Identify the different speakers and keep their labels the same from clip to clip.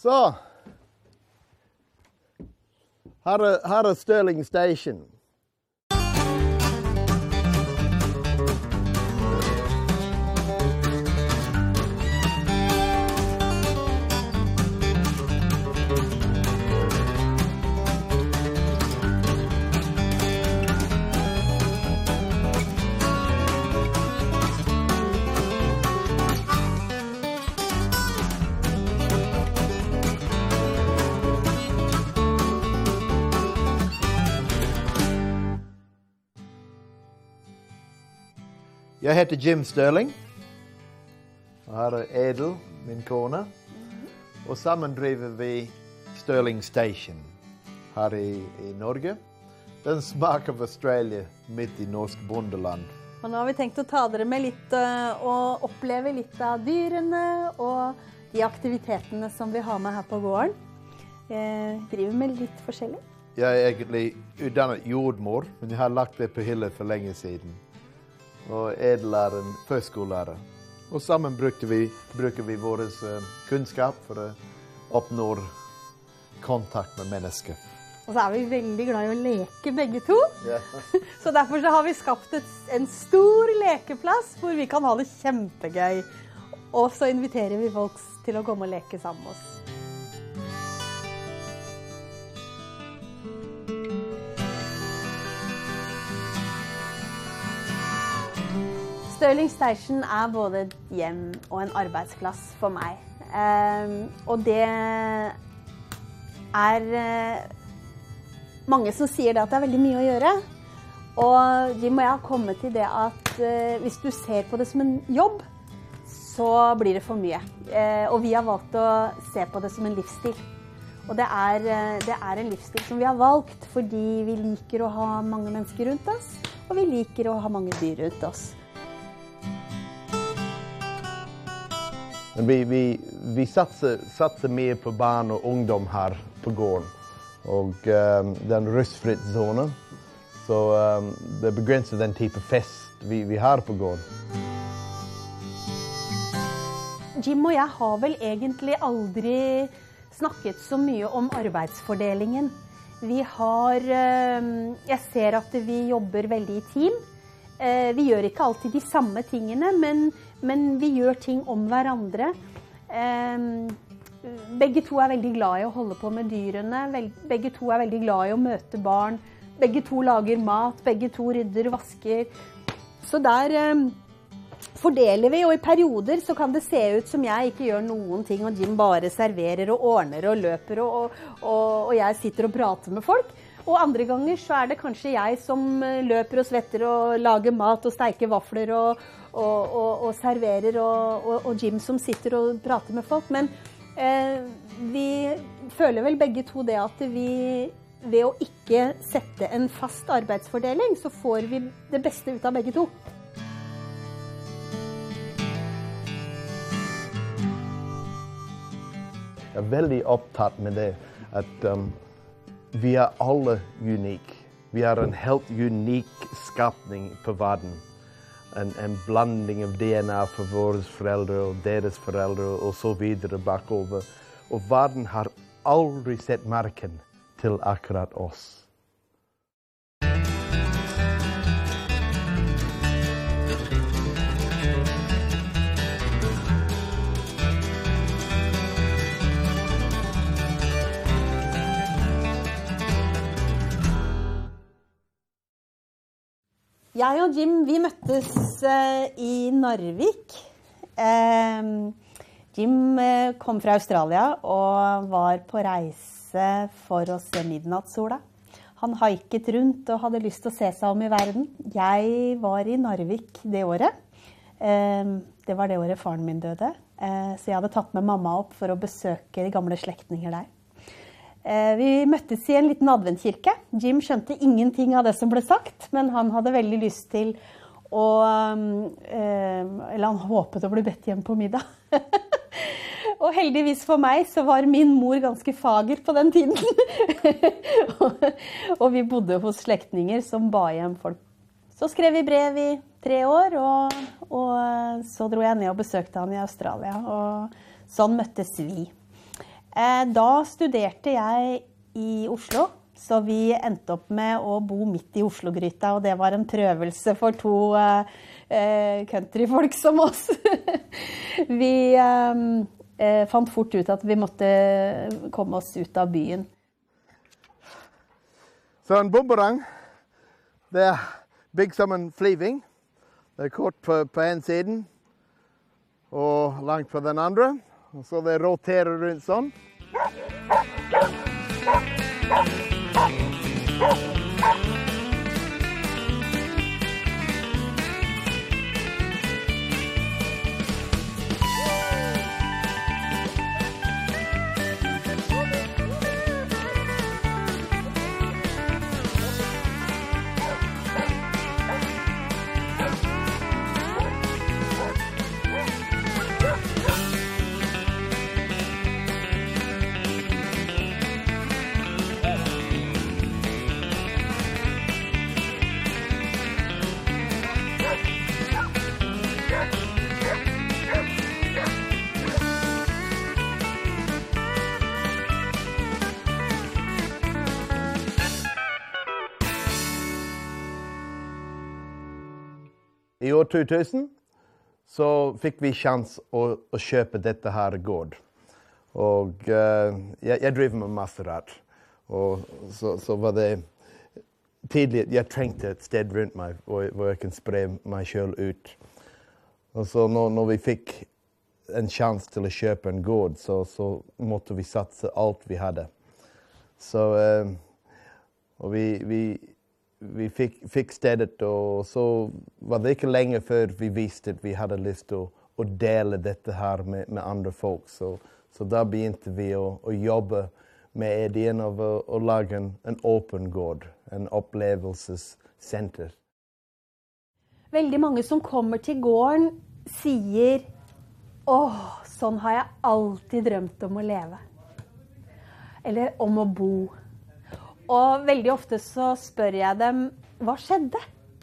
Speaker 1: Så, her Stirling Station. Jeg heter Jim Stirling. Her Edel, min kone. Og sammen driver vi Stirling Station her i Norge. Den smaker av Australia midt i norsk bondeland.
Speaker 2: Og nå har vi tenkt å ta dere med litt og oppleve litt av dyrene og de aktivitetene som vi har med her på gården. Driver med litt forskjellig.
Speaker 1: Jeg er egentlig utdannet jordmor, men jeg har lagt det på hylle for lenge siden. Og Edel er en førskolelærer. Og sammen bruker vi vår kunnskap for å oppnå kontakt med mennesker.
Speaker 2: Og så er vi veldig glad i å leke begge to.
Speaker 1: Ja.
Speaker 2: Så derfor så har vi skapt en stor lekeplass hvor vi kan ha det kjempegøy. Og så inviterer vi folk til å komme og leke sammen med oss. Stirling Station er både et hjem og en arbeidsplass for meg. Og det er mange som sier det at det er veldig mye å gjøre. Og Jim og jeg har kommet til det at hvis du ser på det som en jobb, så blir det for mye. Og vi har valgt å se på det som en livsstil. Og det er en livsstil som vi har valgt fordi vi liker å ha mange mennesker rundt oss, og vi liker å ha mange dyr rundt oss.
Speaker 1: Men vi satser mer på barn og ungdom her på gården. Og den rustfritt zone. Så det begrenser den type fest vi har på gården.
Speaker 2: Jim og jeg har vel egentlig aldri snakket så mye om arbeidsfordelingen. Jeg ser at vi jobber veldig i team. Vi gjør ikke alltid de samme tingene, men vi gjør ting om hverandre. Begge to er veldig glad i å holde på med dyrene. Begge to er veldig glad i å møte barn. Begge to lager mat, begge to rydder og vasker. Så der fordeler vi, og i perioder så kan det se ut som jeg ikke gjør noen ting, og Jim bare serverer og ordner og løper, og jeg sitter og prater med folk. Og andre ganger så er det kanskje jeg som løper og svetter og lager mat og steiker vafler og serverer, og Jim som sitter og prater med folk. Men vi føler vel begge to det at vi ved å ikke sette en fast arbeidsfordeling, så får vi det beste ut av begge to.
Speaker 1: Jeg er veldig opptatt med det at vi er alle unike. Vi er en helt unik skapning på verden. En blanding av DNA for våre foreldre og deres foreldre og så videre bakover. Og verden har aldri sett merken til akkurat oss.
Speaker 2: Jeg og Jim, vi møttes i Narvik. Jim kom fra Australia og var på reise for å se midnattssola. Han haiket rundt og hadde lyst til å se seg om i verden. Jeg var i Narvik det året. Det var det året faren min døde. Så jeg hadde tatt med mamma opp for å besøke de gamle slektninger der. Vi møttes i en liten adventkirke. Jim skjønte ingenting av det som ble sagt, men han hadde veldig lyst til å, eller han håpet å bli bedt hjem på middag. Og heldigvis for meg så var min mor ganske fager på den tiden. Og vi bodde hos slektninger som ba hjem folk. Så skrev vi brev i 3 år, og så dro jeg ned og besøkte han i Australia, og sånn møttes vi. Da studerte jeg i Oslo, så vi endte opp med å bo midt i Oslo-gryta, og det var en prøvelse for to countryfolk som oss. Vi fant fort ut at vi måtte komme oss ut av byen.
Speaker 1: Så en boomerang, det bygd som en flyving. Det kort på en siden, og langt på den andre. Og så det roterer rundt sånn. I år 2000 så fikk vi sjans å kjøpe dette her gård. Og jeg driver med masse rart. Og så var det tidlig at jeg trengte et sted rundt meg hvor jeg kan spre meg selv ut. Og så når vi fikk en sjans til å kjøpe en gård, så måtte vi satse alt vi hadde. Så og vi fikk stedet, og så var det ikke lenge før vi visste at vi hadde lyst til å dele dette her med andre folk. Så da begynte vi å jobbe med ideen av å lage en åpen gård, en opplevelsessenter.
Speaker 2: Veldig mange som kommer til gården sier, «Åh, sånn har jeg alltid drømt om å leve». Eller om å bo. Og veldig ofte så spør jeg dem, hva skjedde?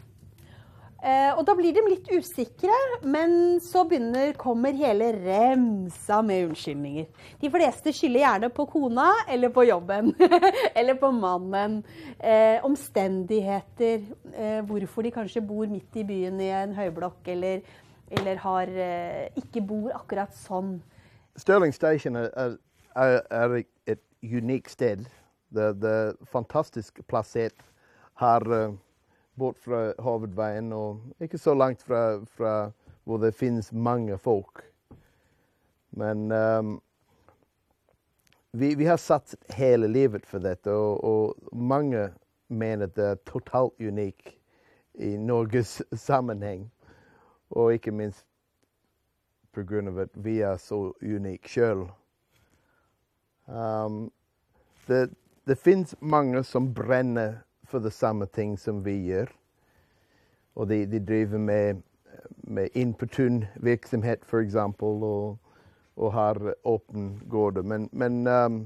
Speaker 2: Og da blir de litt usikre, men så kommer hele remsa med unnskyldninger. De fleste skylder gjerne på kona, eller på jobben, eller på mannen. Omstendigheter, hvorfor de kanskje bor midt i byen i en høyblokk, eller ikke bor akkurat sånn.
Speaker 1: Stirling Station er et unikt sted. Det er fantastisk plassert her bort fra hovedveien, og ikke så langt fra hvor det finnes mange folk. Men vi har satset hele livet for dette, og mange mener det er totalt unik i Norges sammenheng. Og ikke minst på grunn av at vi er så unik selv. Det finnes mange som brenner for det samme ting som vi gjør. Og de driver med inn-på-tun-virksomhet, for eksempel, og har åpen gårde. Men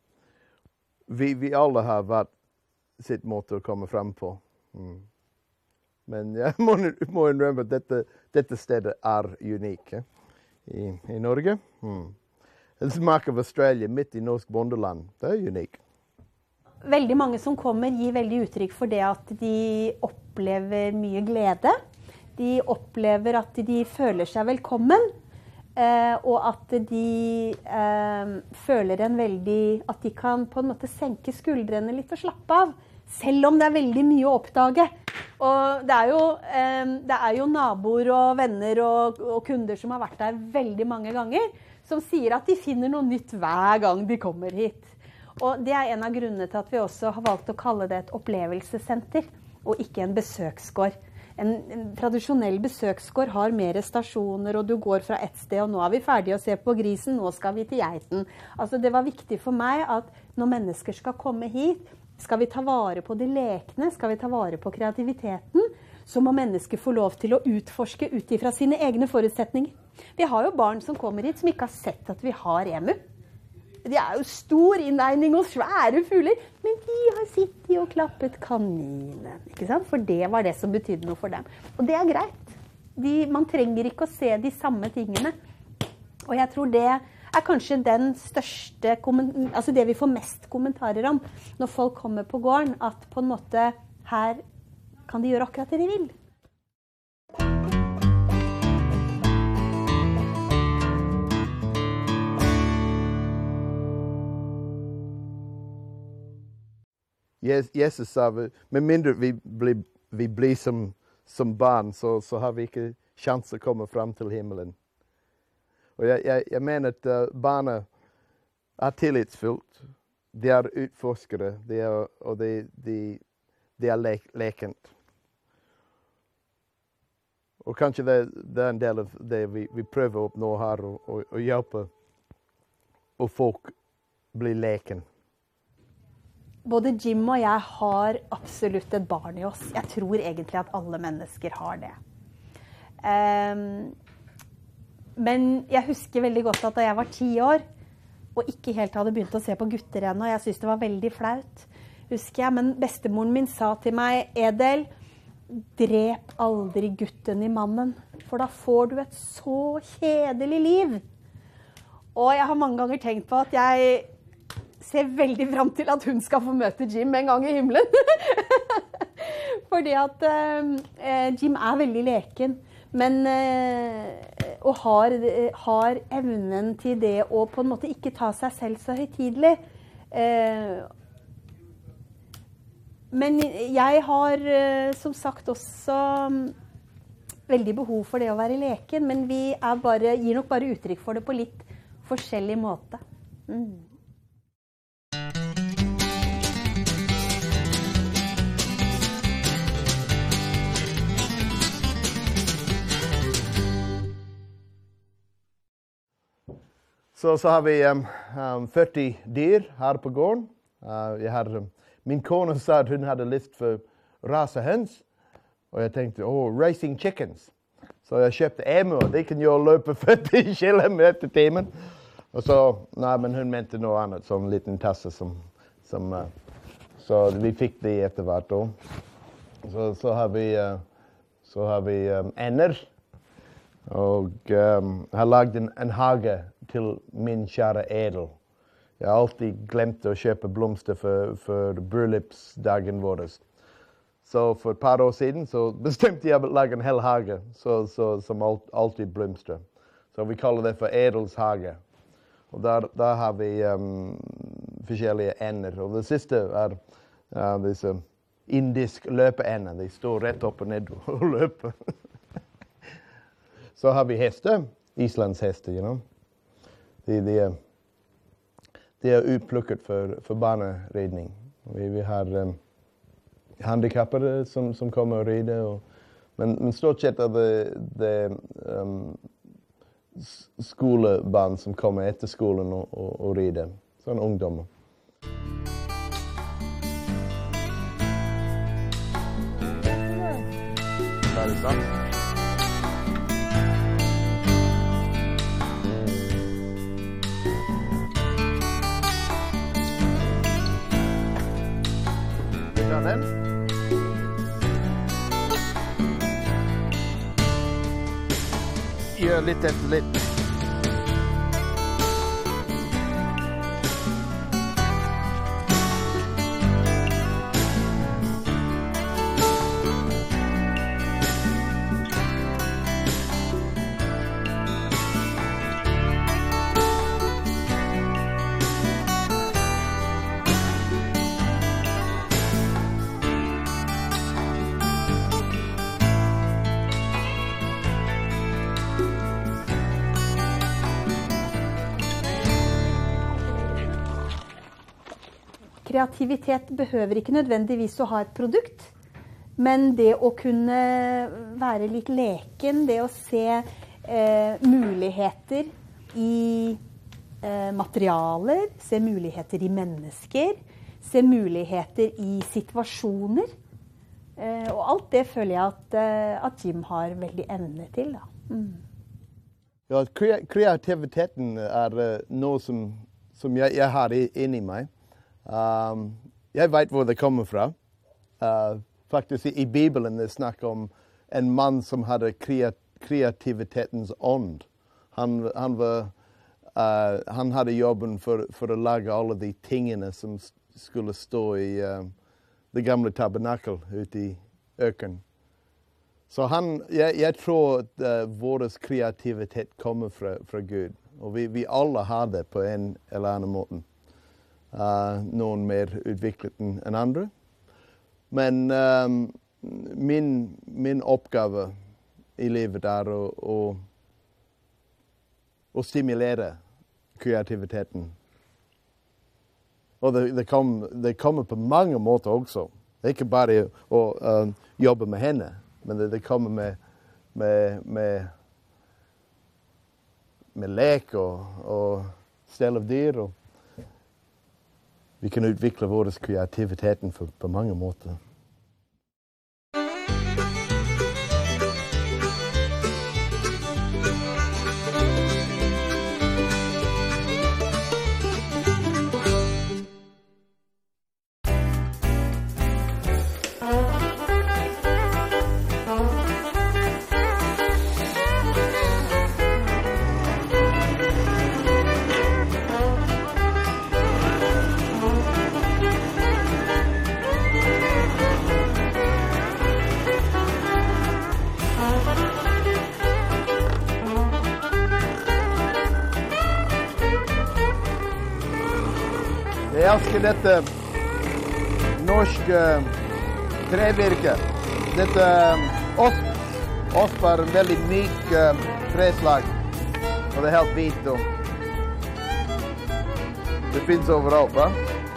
Speaker 1: vi alle har vært sitt måte å komme frem på. Men jeg må innrømme at dette stedet er unikt i Norge. Det smaker av Australia midt i norsk bondeland. Det er unikt.
Speaker 2: Veldig mange som kommer gir veldig uttrykk for det at de opplever mye glede. De opplever at de føler seg velkommen, og at de føler at de kan på en måte senke skuldrene litt og slappe av, selv om det er veldig mye å oppdage. Og det er jo naboer og venner og kunder som har vært der veldig mange ganger, som sier at de finner noe nytt hver gang de kommer hit. Og det er en av grunnene til at vi også har valgt å kalle det et opplevelsessenter, og ikke en besøksgård. En tradisjonell besøksgård har mer stasjoner, og du går fra et sted, og nå er vi ferdige å se på grisen, nå skal vi til geiten. Altså, det var viktig for meg at når mennesker skal komme hit, skal vi ta vare på de lekene, skal vi ta vare på kreativiteten, så må mennesker få lov til å utforske ut ifra sine egne forutsetninger. Vi har jo barn som kommer hit som ikke har sett at vi har emu. De er jo stor innegning og svære fugler, men de har sittet og klappet kaninen, ikke sant? For det var det som betydde noe for dem. Og det er greit. Man trenger ikke å se de samme tingene. Og jeg tror det er kanskje den største, altså det vi får mest kommentarer om når folk kommer på gården, at på en måte her kan de gjøre akkurat det de vil.
Speaker 1: Jesus sa, med mindre vi blir som barn, så har vi ikke sjanse å komme frem til himmelen. Og jeg mener at barna er tillitsfullt, de er utforskere, og de er lekent. Og kanskje det er en del av det vi prøver å oppnå her, og hjelpe og folk bli leken.
Speaker 2: Både Jim og jeg har absolutt et barn i oss. Jeg tror egentlig at alle mennesker har det. Men jeg husker veldig godt at da jeg var 10 år, og ikke helt hadde begynt å se på gutter ennå, jeg syntes det var veldig flaut, husker jeg. Men bestemoren min sa til meg, Edel, drep aldri gutten i mannen, for da får du et så kjedelig liv. Og jeg har mange ganger tenkt på at jeg ser veldig frem til at hun skal få møte Jim en gang i himmelen. Fordi at Jim er veldig leken, men og har evnen til det å på en måte ikke ta seg selv så høytidelig. Men jeg har som sagt også veldig behov for det å være leken, men vi gir nok bare uttrykk for det på litt forskjellig måte.
Speaker 1: Så har vi 40 dyr her på gården. Min kone sa at hun hadde lyst for rasehøns, og jeg tenkte, racing chickens. Så jeg kjøpte emu, og de kan jo løpe 40 kilometer i timen. Og så, men hun mente noe annet, sånn en liten tasse så vi fikk de etter hvert da. Så har vi ender, og har lagd en hage til min kjære Edel. Jeg har alltid glemt å kjøpe blomster for bryllupsdagen vår. Så for et par år siden så bestemte jeg å lage en hel hage som alltid blomstrer. Så vi kaller det for Edels hage. Og der har vi forskjellige ender. Og det siste er disse indiske løpeender. De står rett opp og ned og løper. Så har vi hester, Islands hester, you know. De er utplukket for barneridning. Vi har handikappede som kommer og rider. Men stort sett er det skolebarn som kommer etter skolen og rider. Sånn ungdommer. Er det sant? Den. Gjør litt etter litt.
Speaker 2: Kreativitet behøver ikke nødvendigvis å ha et produkt, men det å kunne være litt leken, det å se muligheter i materialer, se muligheter i mennesker, se muligheter i situasjoner. Og alt det føler jeg at Jim har veldig evne til. Da.
Speaker 1: Ja, kreativiteten er noe som jeg har inni meg. Jeg vet hvor det kommer fra. Faktisk i Bibelen det snakker om en mann som hadde kreativitetens ånd. Han var han hadde jobben for å lage alle de tingene som skulle stå i det gamle tabernakel ute i øken. Så jeg tror at vår kreativitet kommer fra Gud. Og vi alle har det på en eller annen måte. Noen mer utviklet enn andre. Men min oppgave i livet er å stimulere kreativiteten. Og det kommer på mange måter også. Det er ikke bare å jobbe med henne, men det kommer med lek og stell av dyr. Og vi kan utvikle vår kreativiteten på mange måter. Jeg elsker dette norske trevirket. Dette osp er en veldig myk treslag, og det er helt hvit. Det finnes overalt, va?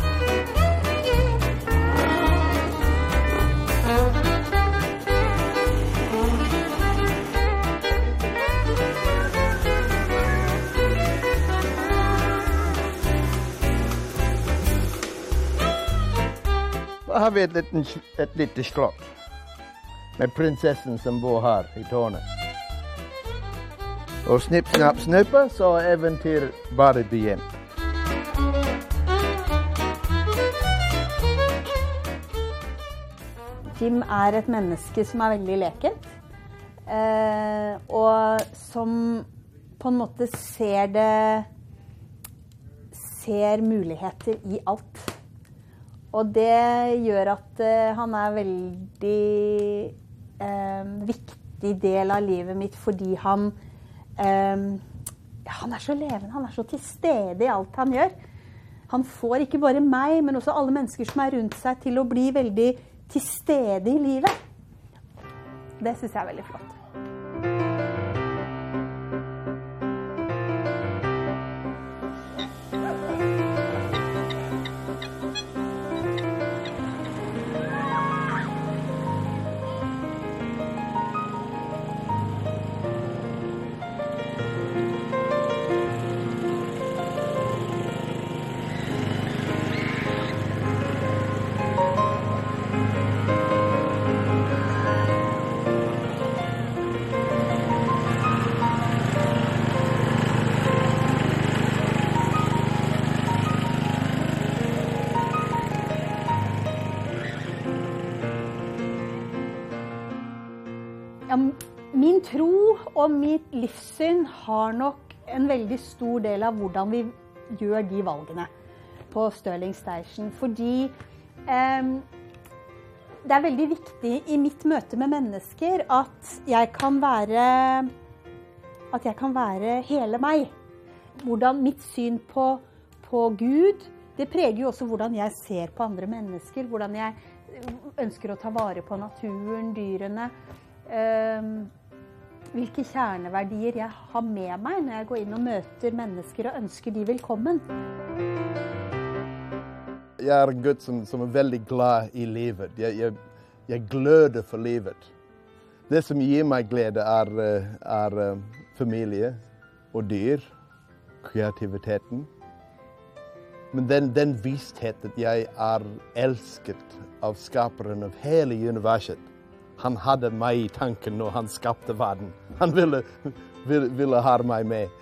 Speaker 1: Da har vi et lite slott med prinsessen som bor her i tårnet. Og snipp, snapp, snuppe, så er eventyr bare begynt.
Speaker 2: Jim er et menneske som er veldig lekent, og som på en måte ser muligheter i alt. Og det gjør at han er veldig viktig del av livet mitt, fordi han er så levende, han er så til stede i alt han gjør. Han får ikke bare meg, men også alle mennesker som er rundt seg, til å bli veldig til stede i livet. Det synes jeg er veldig flott. Ja, min tro og mitt livssyn har nok en veldig stor del av hvordan vi gjør de valgene på Stirling Station. Fordi det er veldig viktig i mitt møte med mennesker at jeg kan være hele meg. Hvordan mitt syn på Gud, det preger jo også hvordan jeg ser på andre mennesker, hvordan jeg ønsker å ta vare på naturen, dyrene. Hvilke kjerneverdier jeg har med meg når jeg går inn og møter mennesker og ønsker de velkommen.
Speaker 1: Jeg er en gutt som er veldig glad i livet. Jeg gløder for livet. Det som gir meg glede er familie og dyr, kreativiteten. Men den vishet at jeg er elsket av skaperen av hele universet. Han hadde meg i tanken når han skapte verden. Han ville ha meg med.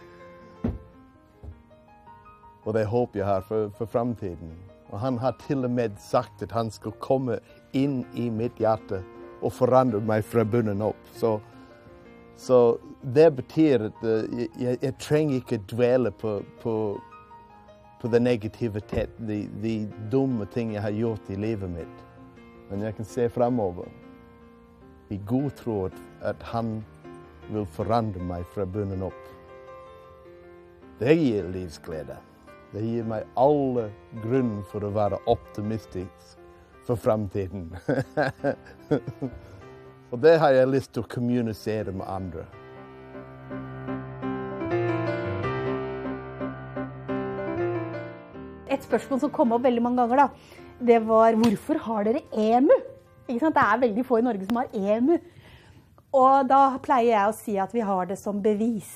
Speaker 1: Og det håper jeg har for fremtiden. Og han har til og med sagt at han skal komme inn i mitt hjerte og forandre meg fra bunnen opp. Så Så det betyr at jeg trenger ikke dvele på den negativitet, de dumme ting jeg har gjort i livet mitt. Men jeg kan se fremover i god tro at han vil forandre meg fra bunnen opp. Det gir livsglede. Det gir meg alle grunn for å være optimistisk for fremtiden. Og det har jeg lyst til å kommunisere med andre.
Speaker 2: Et spørsmål som kom opp veldig mange ganger da, det var hvorfor har dere EMU? Ikke sant? Det er veldig få i Norge som har EMU. Og da pleier jeg å si at vi har det som bevis.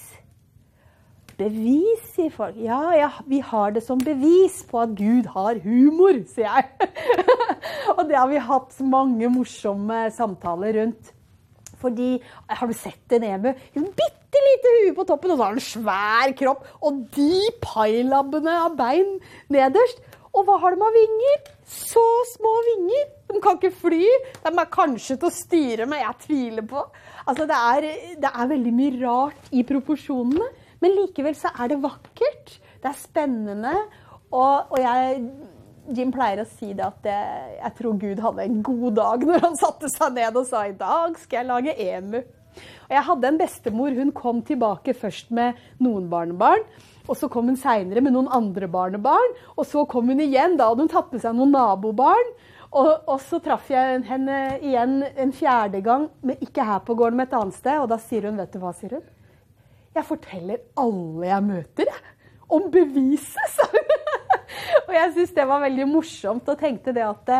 Speaker 2: Bevis, sier folk. Ja, vi har det som bevis på at Gud har humor, sier jeg. Og det har vi hatt mange morsomme samtaler rundt. Fordi, har du sett en EMU? En bittelite hue på toppen, og så har den en svær kropp, og de pailabbene av bein nederst. Og hva har de av vinger? Så små vinger. De kan ikke fly. De er kanskje til å styre, men jeg tviler på. Altså, det er veldig mye rart i proporsjonene, men likevel så er det vakkert. Det er spennende, og Jim pleier å si det at jeg tror Gud hadde en god dag når han satte seg ned og sa, i dag skal jeg lage EMU. Og jeg hadde en bestemor, hun kom tilbake først med noen barnebarn, og så kom hun senere med noen andre barnebarn, og så kom hun igjen, da hadde hun tatt med seg noen nabobarn, og så traff jeg henne igjen en 4. gang, men ikke her på gården, med et annet sted, og da sier hun, vet du hva, sier hun? Jeg forteller alle jeg møter, om beviset, sa hun. Og jeg synes det var veldig morsomt, og tenkte det at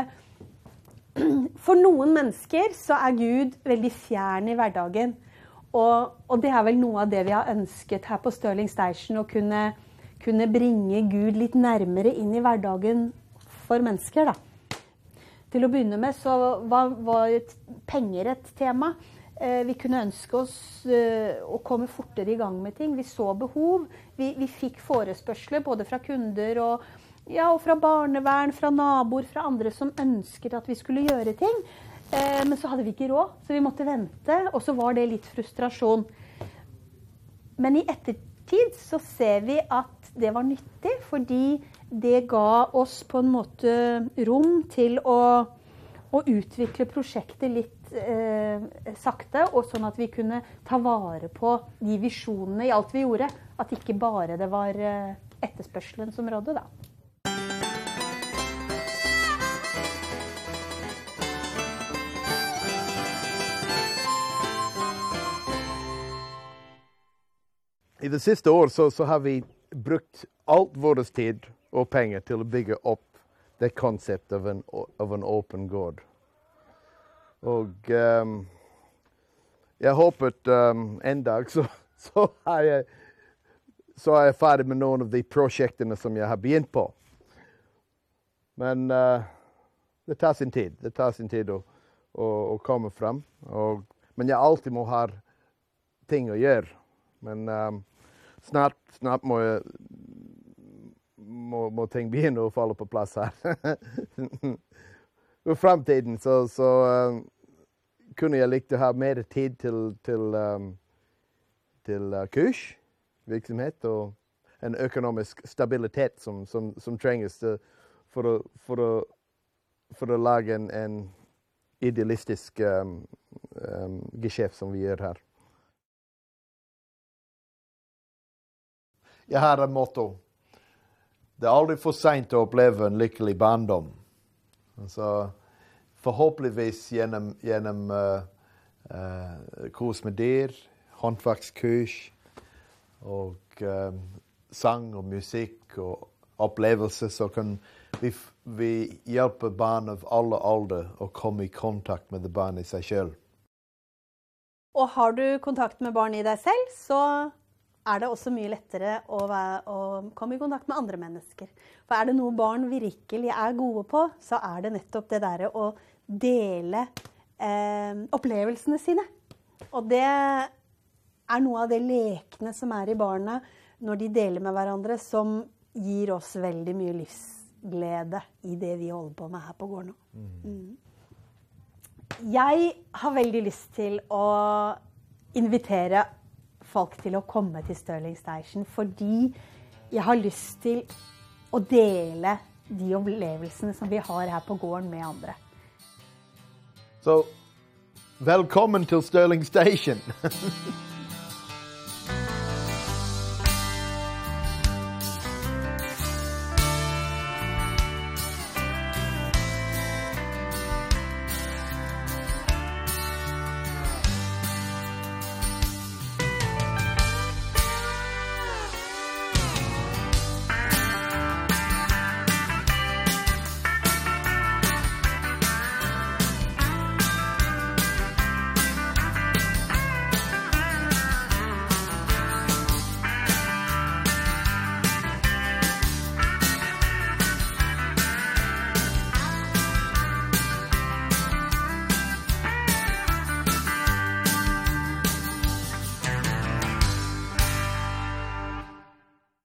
Speaker 2: for noen mennesker så er Gud veldig fjern i hverdagen. Og det er vel noe av det vi har ønsket her på Stirling Station, å kunne bringe Gud litt nærmere inn i hverdagen for mennesker, da. Til å begynne med så var penger et tema. Vi kunne ønske oss å komme fortere i gang med ting. Vi så behov. Vi fikk forespørsler både fra kunder og fra barnevern, fra naboer, fra andre som ønsket at vi skulle gjøre ting. Men så hadde vi ikke råd, så vi måtte vente, og så var det litt frustrasjon. Men i ettertid så ser vi at det var nyttig, fordi det ga oss på en måte rom til å utvikle prosjektet litt sakte, og sånn at vi kunne ta vare på de visjonene i alt vi gjorde. At ikke bare det var etterspørselen som rådde, da.
Speaker 1: I det siste år så har vi brukt alt vår tid og penger til å bygge opp det konseptet av en åpen gård. Og jeg håper en dag så er jeg ferdig med noen av de prosjektene som jeg har begynt på. Men det tar sin tid. Det tar sin tid å komme frem. Men jeg alltid må ha ting å gjøre. Men snart må ting begynne å falle på plass her. I fremtiden så kunne jeg likt å ha mer tid til kurs, virksomhet og en økonomisk stabilitet som trenges for å lage en idealistisk geskjeft som vi gjør her. Jeg har et motto. Det er aldri for sent å oppleve en lykkelig barndom. Altså, forhåpentligvis gjennom kurs med dyr, håndverkskurs og sang og musikk og opplevelse, så kan vi hjelpe barn av alle alder å komme i kontakt med det barn i seg selv.
Speaker 2: Og har du kontakt med barn i deg selv, så er det også mye lettere å komme i kontakt med andre mennesker. For er det noe barn virkelig er gode på, så er det nettopp det der å dele opplevelsene sine. Og det er noe av det lekene som er i barna når de deler med hverandre, som gir oss veldig mye livsglede i det vi holder på med her på gården nå. Jeg har veldig lyst til å invitere folk til å komme til Stirling Station, fordi jeg har lyst til å dele de opplevelsene som vi har her på gården med andre.
Speaker 1: Så, velkommen til Stirling Station!